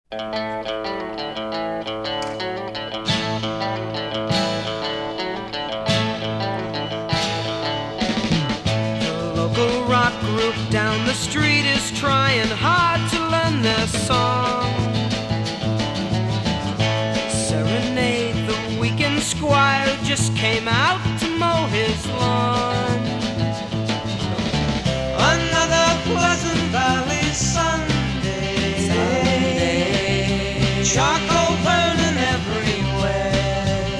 The local rock group down the street is trying hard to learn their song. Serenade the weekend squire who just came out to mow his lawn. Another Pleasant Valley Sunday, charcoal burning everywhere,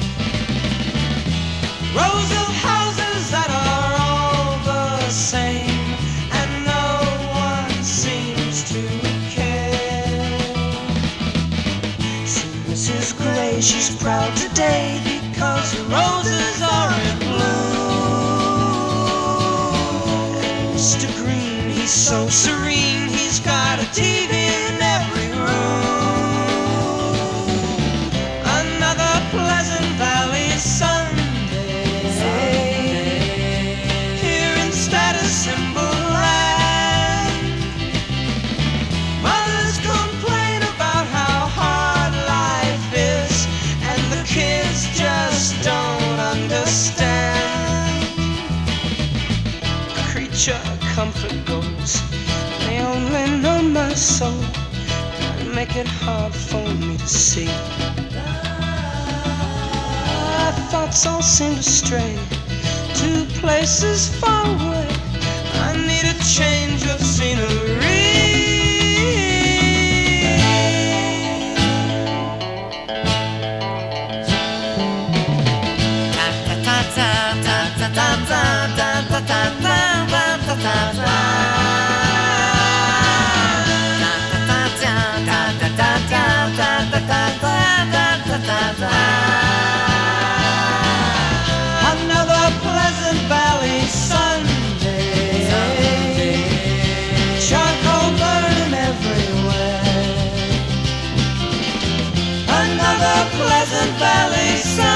rows of houses that are all the same, and no one seems to care. So Mrs. Gray, she's proud today because the roses are in bloom. And Mr. Green, he's so serene, he's got a TV in every room. Another Pleasant Valley Sunday, here in Status Symbol Land. Mothers complain about how hard life is, and the kids just don't understand. Creature comfort goes, they only know my soul and make it hard for me to see. My thoughts all seem to stray to places far away. I need a change of scenery. Another Pleasant Valley Sunday, charcoal burning everywhere. Another Pleasant Valley Sunday.